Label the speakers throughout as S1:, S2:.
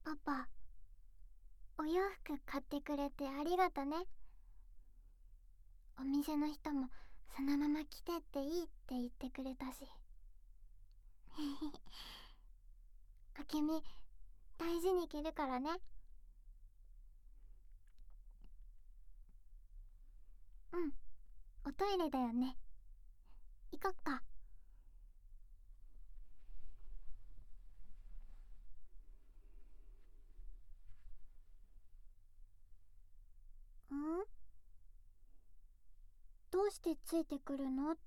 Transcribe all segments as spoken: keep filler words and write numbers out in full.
S1: パパ、お洋服買ってくれてありがとね。お店の人もそのまま着てっていいって言ってくれたし。あけみ、大事に着るからね。うん、おトイレだよね。行こっか。ん？どうしてついてくるのって？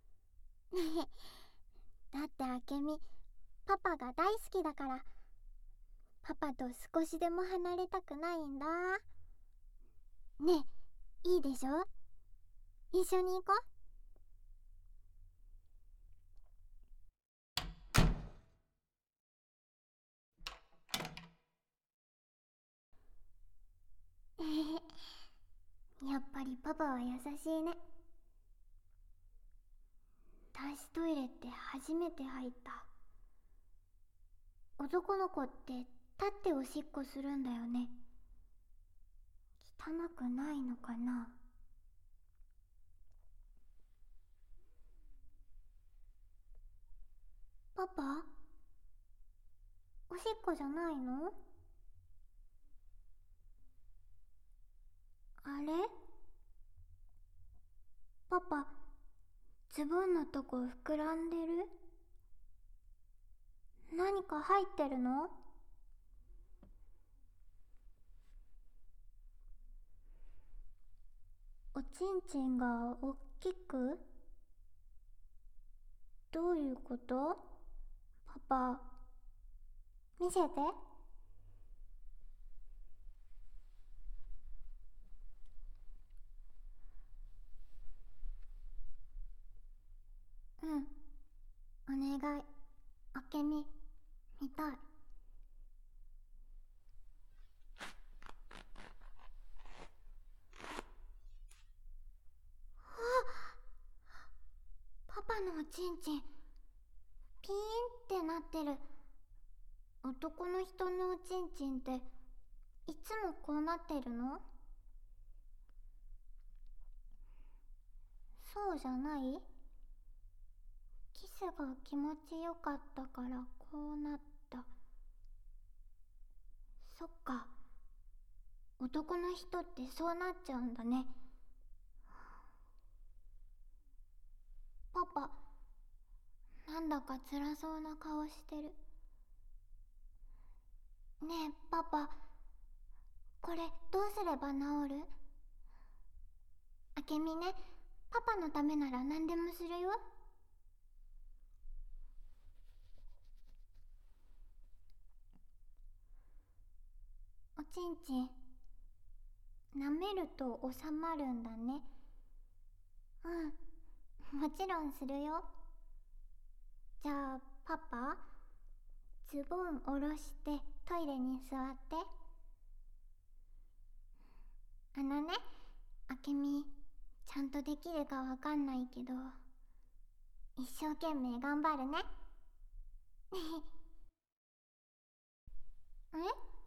S1: だってあけみ、パパが大好きだから、パパと少しでも離れたくないんだ。ねえ、いいでしょ？一緒に行こう。やっぱりパパは優しいね。男子トイレって初めて入った。男の子って立っておしっこするんだよね。汚くないのかな？パパ？おしっこじゃないの？あれ？パパ、ズボンのとこ膨らんでる？何か入ってるの？おちんちんがおっきく？どういうこと？パパ、見せて。うん、お願い。あけみ、見たい。パパのおちんちん、ピーンってなってる。男の人のおちんちんって、いつもこうなってるの？そうじゃない？キスが気持ちよかったからこうなった。そっか。男の人ってそうなっちゃうんだね。パパ、なんだか辛そうな顔してる。ねえパパ、これどうすれば治る？あけみね、パパのためなら何でもするよ。おちんちん、舐めると収まるんだね。うん、もちろんするよ。じゃあパパ、ズボン下ろしてトイレに座って。あのね、あけみ、ちゃんとできるかわかんないけど、一生懸命頑張るね。え？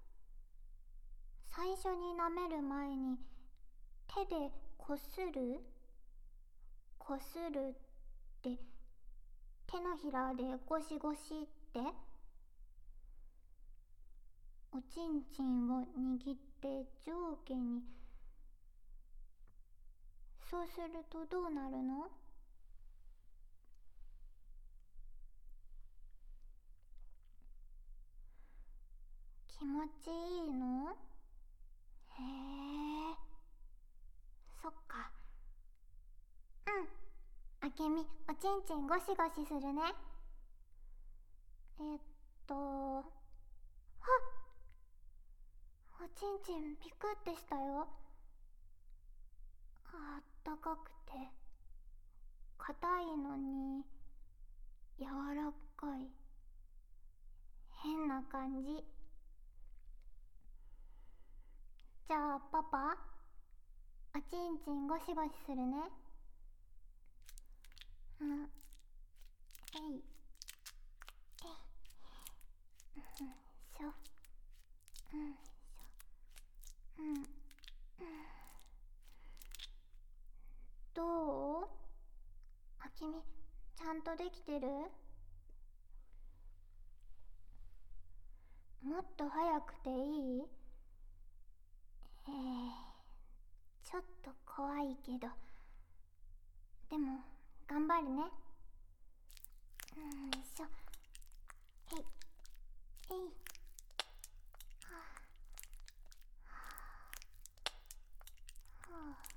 S1: 最初に舐める前に手でこする？こするって手のひらでゴシゴシって？おちんちんを握って上下に。そうするとどうなるの？気持ちいいの？へえ、そっか。うん、あけみ、おちんちんゴシゴシするね。えっと、はっ、おちんちんピクってしたよ。あったかくて硬いのに柔らかい、変な感じ。じゃあパパ、おちんちんゴシゴシするね。うん、えいえい、うんしょ。 とできてる？もっと早くていい？えー、ちょっと怖いけど、でも頑張るね。よいしょ。えいえい。はあはあ。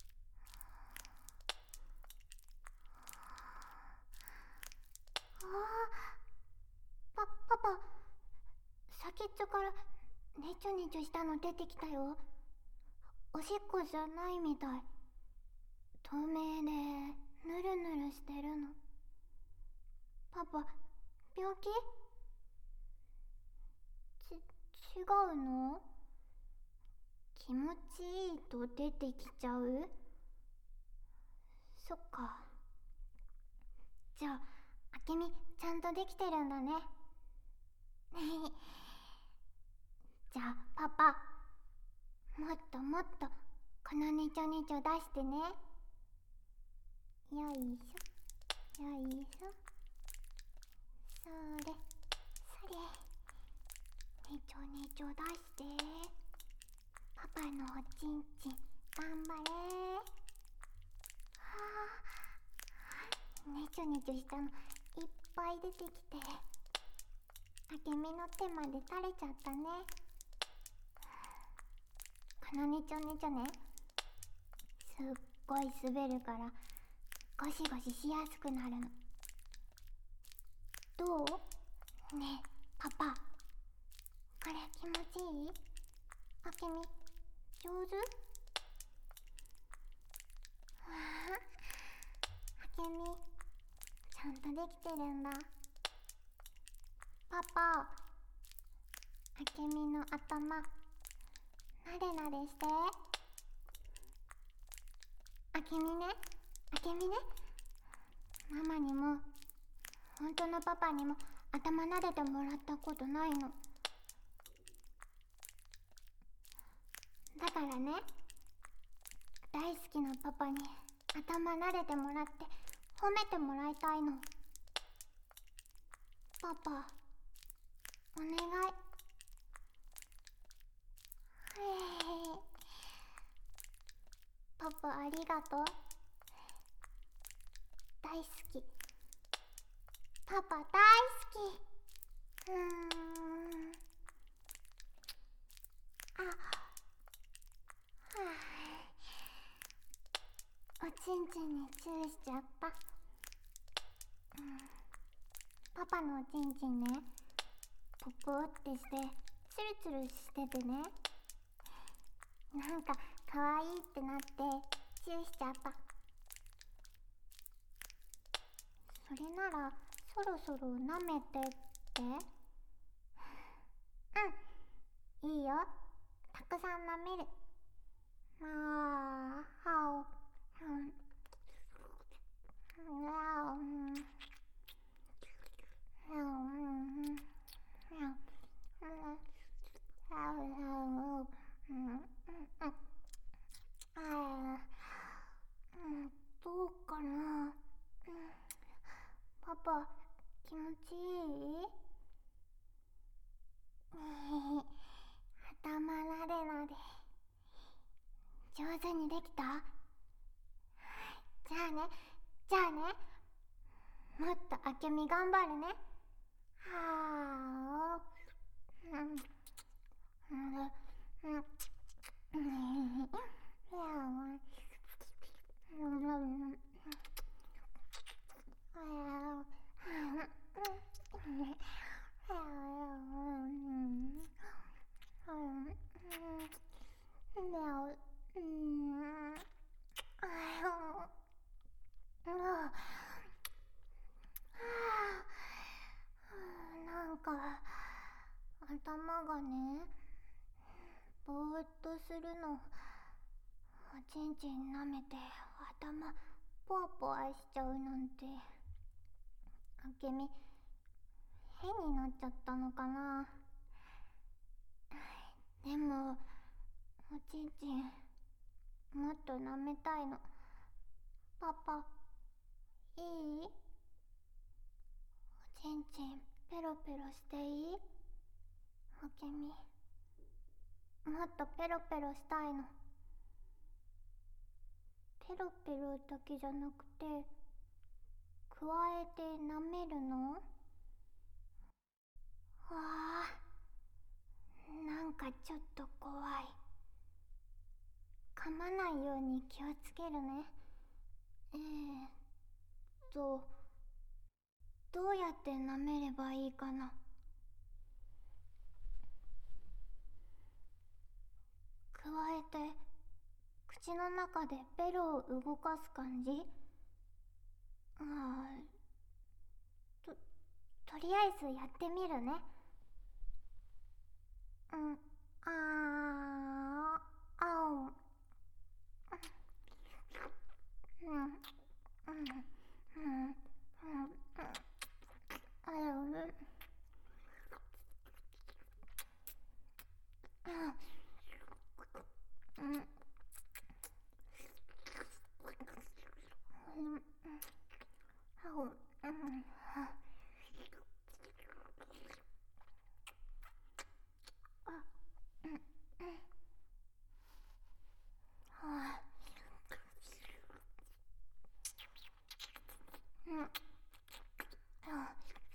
S1: ああ、パパパ、先っちょからねちょねちょしたの出てきたよ。おしっこじゃないみたい。透明でぬるぬるしてるの。パパ、病気？ち、違うの？気持ちいいと出てきちゃう？そっか。じゃあ、あけみちゃんとできてるんだね。じゃあパパ、もっともっとこのねちょねちょ出してね。よいしょよいしょ。それそれ、ねちょねちょ出して。パパのおちんちん頑張れ。はあ、ねちょねちょしたのいっぱい出てきて、あけみの手まで垂れちゃったね。このねちょねちょね、すっごい滑るからゴシゴシしやすくなるの。どう？ねえパパ、これ気持ちいい？あけみ上手？わあ、あけみちゃんとできてるんだ。パパ、あけみの頭なでなでして。あけみね、あけみね、ママにも本当のパパにも頭なでてもらったことないの。だからね、大好きなパパに頭なでてもらって褒めてもらいたいの。パパ、お願い。へい。パパありがとう。大好き。パパ大好き。うーん。あ、はあ、おちんちんにチューしちゃった。うん、パパのおちんちんね、ポコってしてツルツルしててね、なんかかわいいってなってチューしちゃった。それならそろそろ舐めてって。うん、いいよ、たくさん舐める。あーはお、うん、あうんどうかな。パパ、気持ちいい？頭なでなで上手にできた？じゃあね、じゃあね、もっとあけみ頑張るね。はあ、うん、うん、うん、うん、なんか頭がね、ぼーっとするの。おちんちん舐めて頭ポワポワしちゃうなんて、あけみ変になっちゃったのかな。でもおちんちんもっと舐めたいの。パパいい？ ペロペロしていい？あけみ、もっとペロペロしたいの。ペロペロだけじゃなくて、加えて舐めるの？わあ、なんかちょっと怖い。噛まないように気をつけるね。えーっと、どうやって舐めればいいかな。加えて、口の中でベロを動かす感じ？ああ、と、とりあえずやってみるね。うん、あー、あお、うん、うん、うん、うん、うん、あよ、うん、うん、うん、うん、あお、うん、あ、うん、うん、はあ、うん、あ、は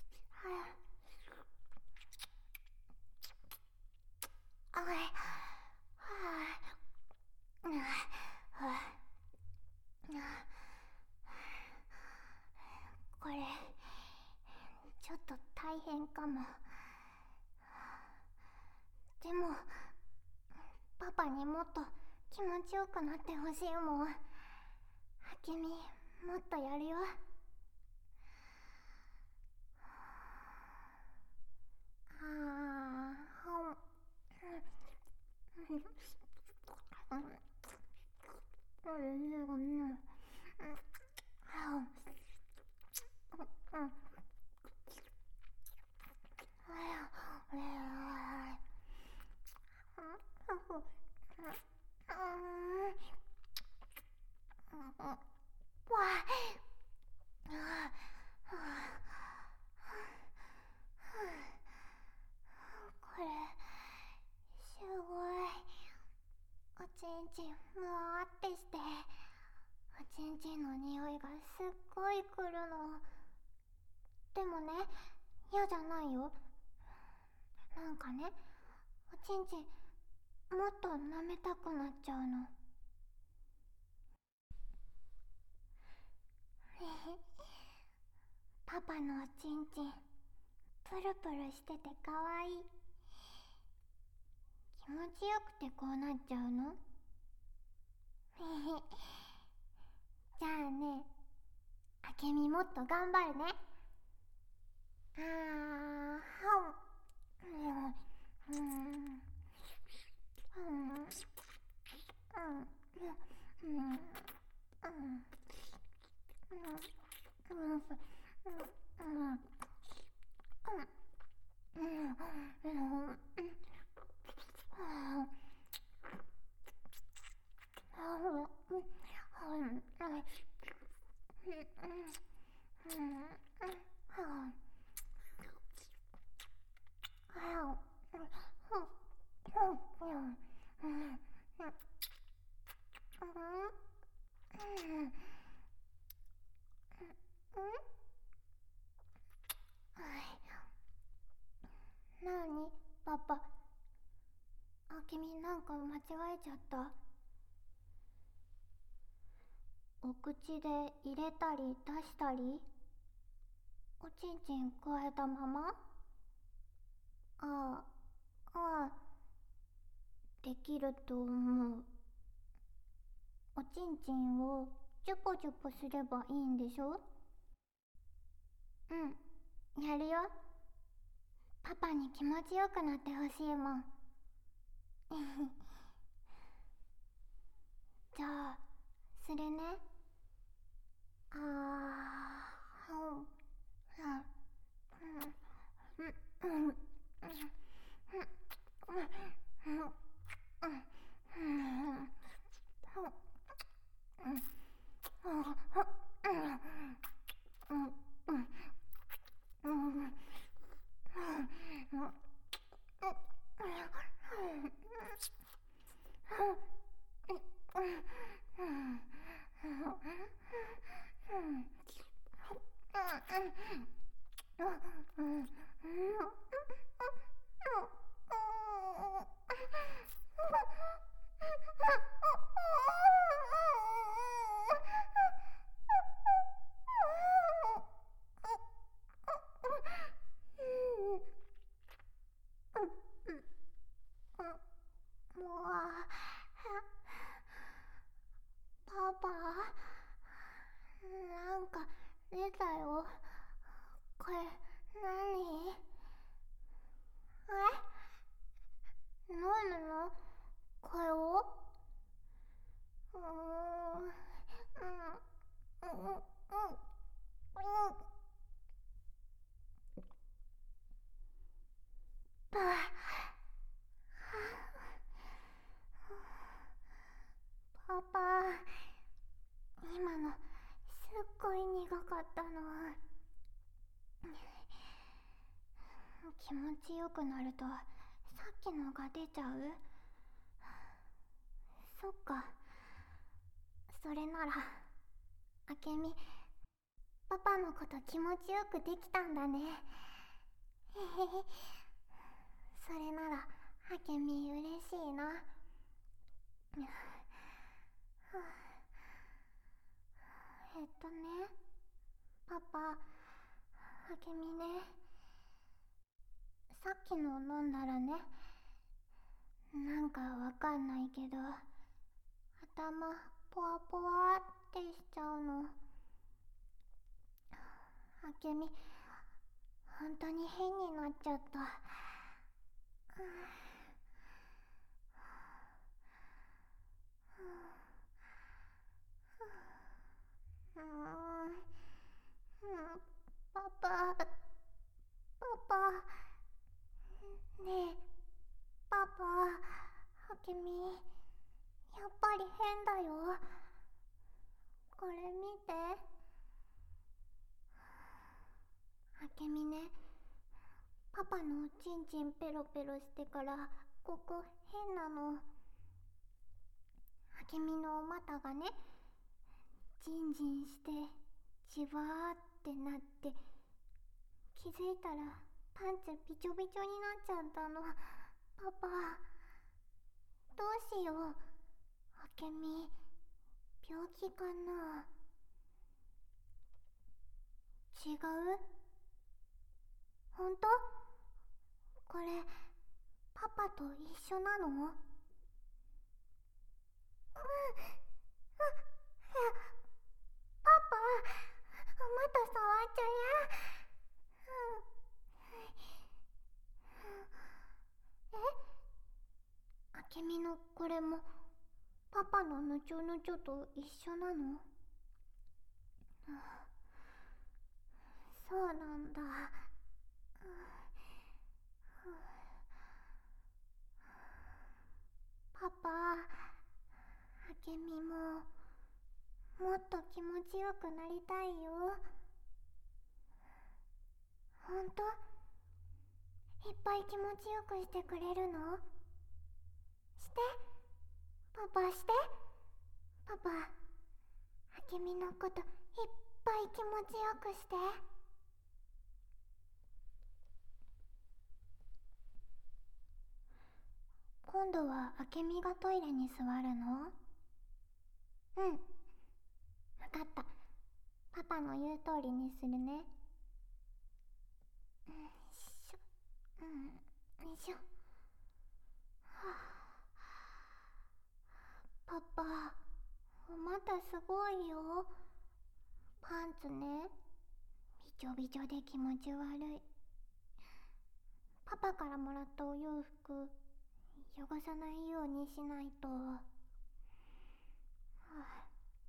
S1: あ、あい、はあ、うん、はあ、うん、これ、ちょっと大変かも。でも、パパにもっと気持ちよくなってほしいもん。あけみ、もっとやるよ。あー、ほん、うん、うん、うん、うん、これ、すごい。おちんちん、むわーってして、おちんちんの匂いがすっごいくるの。でもね、嫌じゃないよ。なんかね、おちんちん、もっと舐めたくなっちゃうの。パパのおちんちん、プルプルしててかわいい。気持ちよくてこうなっちゃうの？じゃあね、あけみもっと頑張るね。あー、はん、うん、うん、うん、うん、うん、うん、うん、なにパパ、あけみなんか間違えちゃった？お口で入れたり出したり、おちんちん加えたまま？ああ、ああ、できると思う。おちんちんをチュポチュポすればいいんでしょ？うん、やるよ。パパに気持ちよくなってほしいもん。じゃあ、するね。あー、ほん、は、うん、うん、うん、うん、うん、うん、うん、うん、うん、 気持ちよくなるとさっきのが出ちゃう？そっか。それならあけみ、パパのこと気持ちよくできたんだね。へへへ。それならあけみ嬉しいな。えっとね、パパ、あけみね、さっきの飲んだらね、なんかわかんないけど頭ポワポワってしちゃうの。あけみ、本当に変になっちゃった。うーん、パパ、パパ、ねえ、パパ、あけみ、やっぱり変だよ。これ見て。あけみね、パパのおちんちんペロペロしてからここ変なの。あけみのお股がね、ジンジンしてじわーってなって、気づいたらパンツびちょびちょになっちゃったの。パパ、どうしよう。あけみ、病気かな？違う？ほんと？これパパと一緒なの？うん、あ、パパ、また触っちゃや。え、あけみのこれもパパのぬちょぬちょと一緒なの？そうなんだ。パパ、あけみももっと気持ちよくなりたいよ。ほんと？いっぱい気持ちよくしてくれるの？して。パパして。パパ、あけみのこといっぱい気持ちよくして。今度はあけみがトイレに座るの？うん、わかった。パパの言う通りにするね。うん、しょ、うん、よいしょ。はあ、パパ、お股すごいよ。パンツね、びちょびちょで気持ち悪い。パパからもらったお洋服汚さないようにしないと。はあ、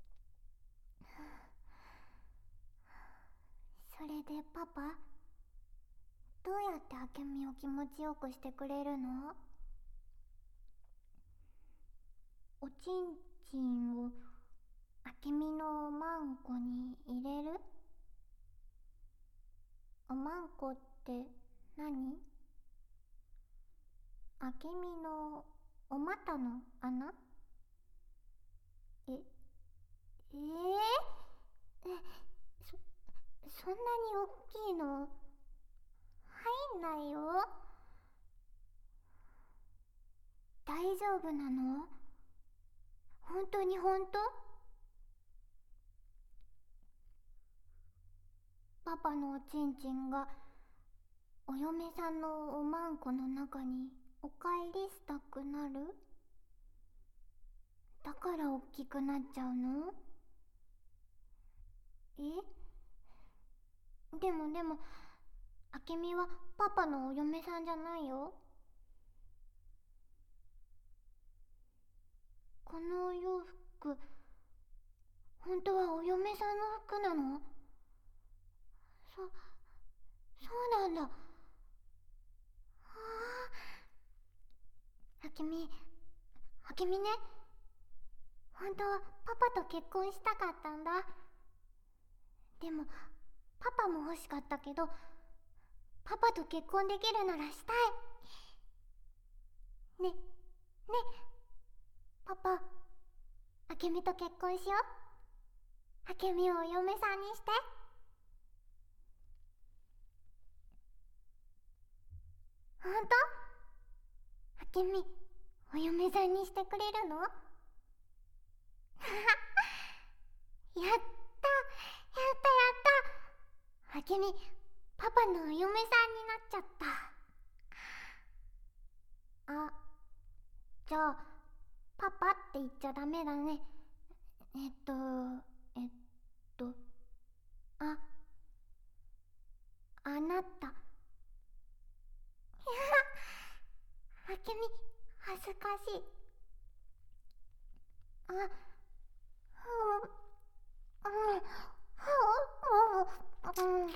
S1: それでパパ、どうやってあけみを気持ちよくしてくれるの？おちんちんをあけみのおまんこに入れる？おまんこって何？あけみのお股の穴？え、えー、え、そ、そんなにおっきいの？入んないよ。大丈夫なの？本当に本当？パパのおちんちんがお嫁さんのおまんこの中におかえりしたくなる？だからおっきくなっちゃうの？え、でもでも、あけみはパパのお嫁さんじゃないよ。このお洋服、本当はお嫁さんの服なの？そ、そうなんだ。はあ。あけみ、あけみね、本当はパパと結婚したかったんだ。でもパパも欲しかったけど、 パパと結婚できるならしたい。ね、ね、パパ、あけみと結婚しよう。あけみをお嫁さんにして。ほんと？あけみ、お嫁さんにしてくれるの？やったやったやったあけみ、パパのお嫁さんになっちゃった。あ、じゃあ、パパって言っちゃダメだね。えっと、えっと、あ、あなた。あけみ、恥ずかしい。あ、うん、うん、うん、うん、うん、うん、うん、うん、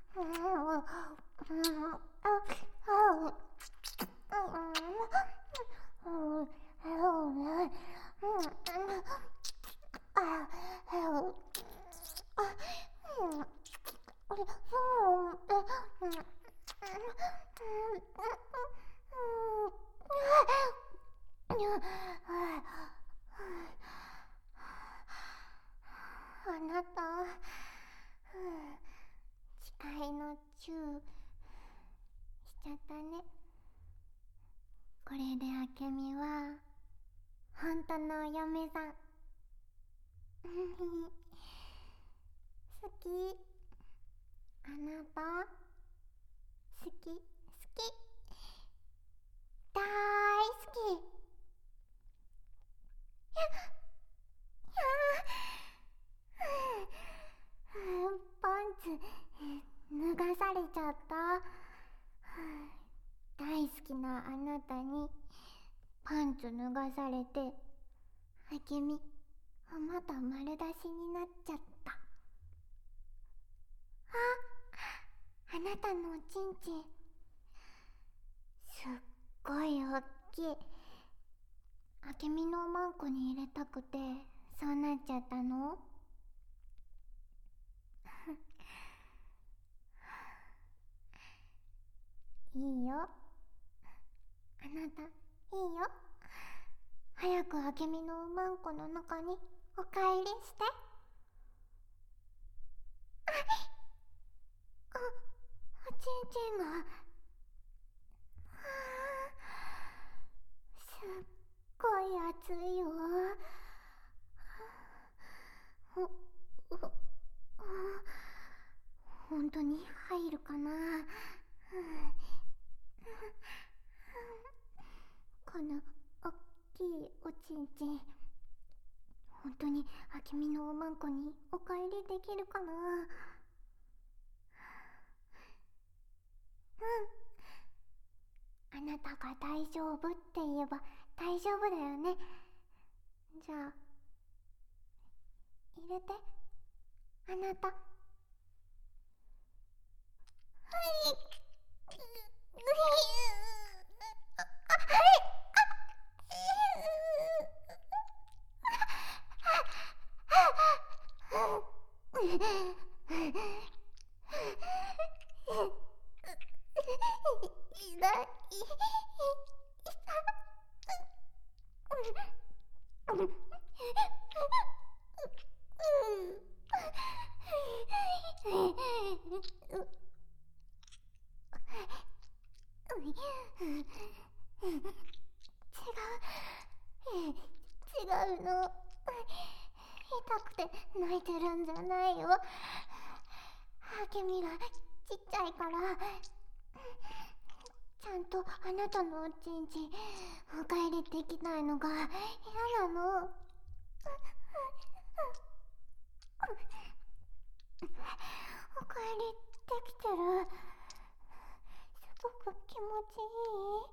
S1: あなた、誓いのチューしちゃったね。これであけみは本当のお嫁さん。好き。あなた好き好きだーい好き。パンツ脱がされちゃった。大好きなあなたにパンツ脱がされて、あけみまた丸出しになっちゃった。あ、あなたのおちんちんすっごいおっきい。あけみのおまんこに入れたくてそうなっちゃったの？いいよ、あなたいいよ。早くあけみのおまんこの中におかえりして。あ、おちんちんがすっごい熱いよ。お、お、本当に入るかな。このおっきいおちんちん、本当にあけみのおまんこにおかえりできるかな。うん、あなたが大丈夫って言えば大丈夫だよね。じゃあ入れて、あなた。違うの。痛くて泣いてるんじゃないよ。あけみがちっちゃいから、ちゃんとあなたのおちんちんおかえりできないのが嫌なの。おかえりできてる。すごく気持ちいい。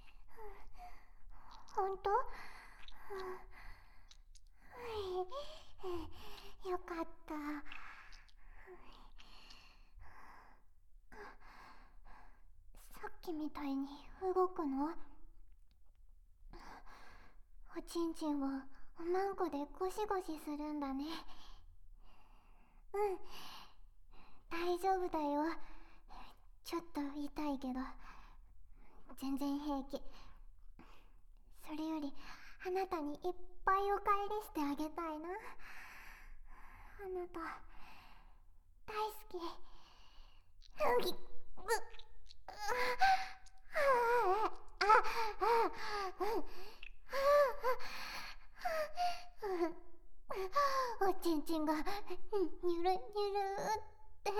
S1: ほんと？よかった。さっきみたいに動くの？おちんちんをおまんこでゴシゴシするんだね。うん、大丈夫だよ。 ちょっと痛いけど全然平気。それよりあなたにいっぱいお帰りしてあげたいな。あなた大好き。うぎうおちんちんがにゅるにゅるって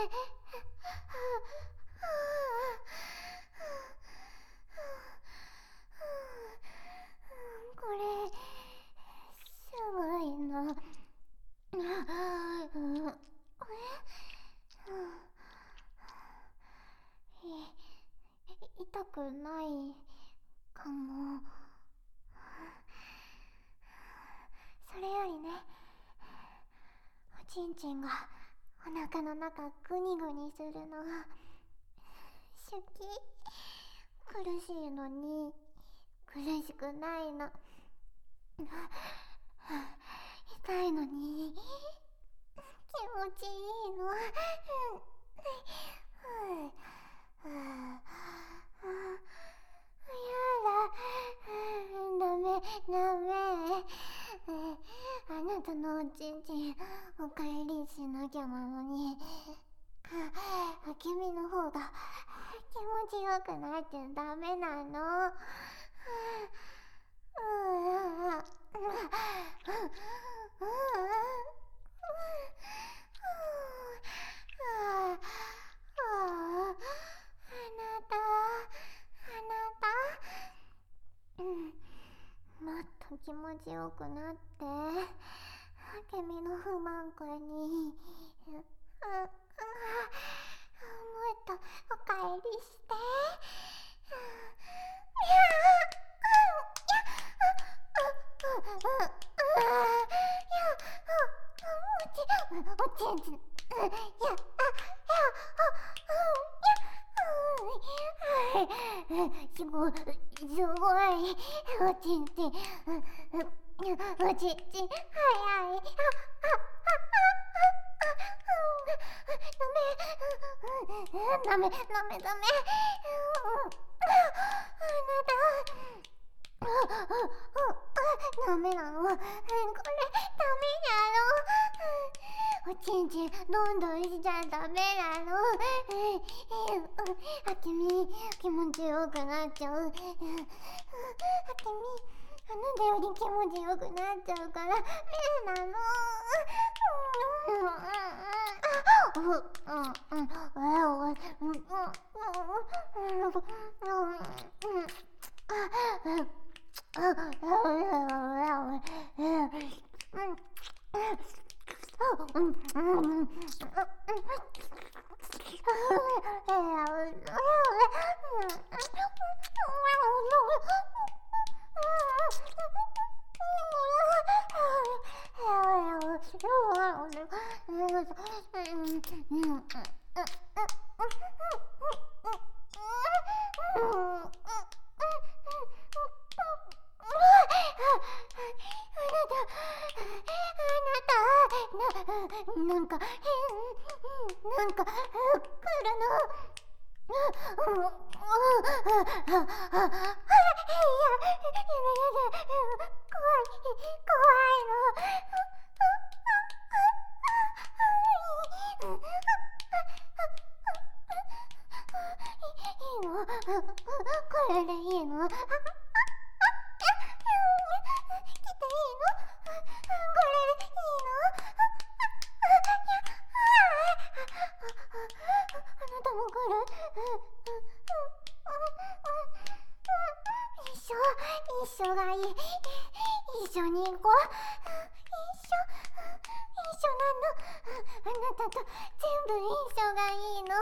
S1: これすごいな。痛くないかも。それよりね、おちんちんがお腹の中グニグニするの好き。苦しいのに苦しくないの。痛いのに気持ちいいの。やだ、ダメダメ。あなたのおちんちんおかえりしなきゃなのに、あけみの方が気持ちよくなっちゃダメなの。もっと気持ちよくなって、あけみの不満くんにもっとおかえりして。おちんちん、やすごい、すごい、おちんちん、おちんちん、早い。ダメ、ダメ、ダメ、ダメ。あなた、ダメなの。これ、ダメなの。おちんちん、どんどんしちゃダメなの。あけみ、気持ちよくなっちゃう。あけみ、あなたより気持ちよくなっちゃうから、ダメなの。なんか変、なんか来るの。うん、ああ、あ、あ、やだ、やだ、やだ、怖い、怖いの。いいの？これでいいの？来ていいの？これでいいの？あなたも来る？一緒、一緒がいい。一緒に行こう。一緒、一緒なの。あなたと全部一緒がいいの。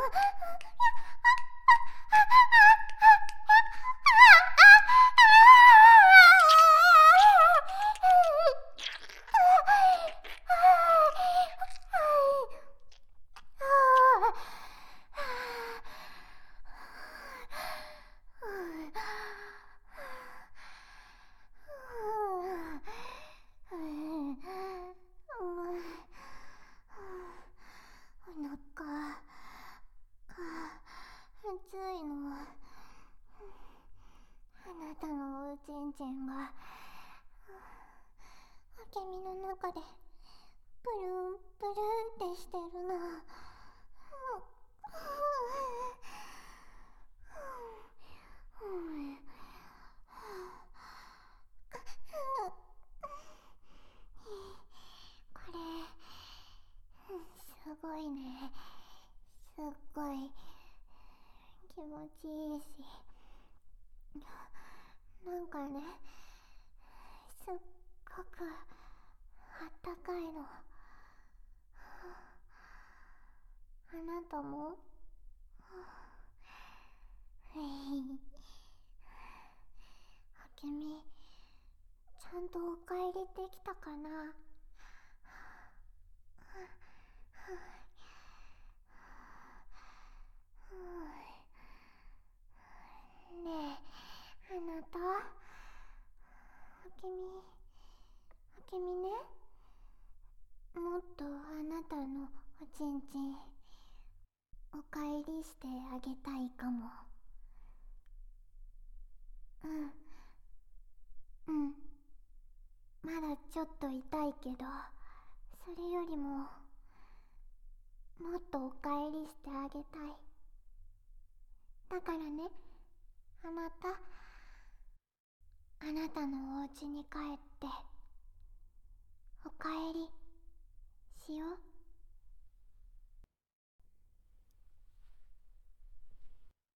S1: お腹ちんがあけみの中でプルンプルンってしてるの。これすごいね。すっごい気持ちいいし、なんかね、すっごくあったかいの。あなたもあけみ、ちゃんとお帰りできたかな。ねえ、あなた、あけみ、あけみね、もっとあなたのおちんちんおかえりしてあげたいかも。うんうんまだちょっと痛いけど、それよりももっとおかえりしてあげたい。だからね、あなた、あなたのお家に帰っておかえり